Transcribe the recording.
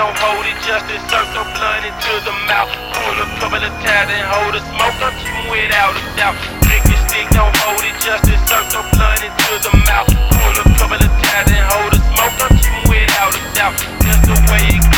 don't hold it, just insert the blunt into the mouth. Pull a couple of tabs and hold the smoke, I'm cheating without a doubt. Drink your stick, don't hold it, just insert the blunt into the mouth. Pull a couple of tabs and hold the smoke, I'm cheating without a doubt. Just the way it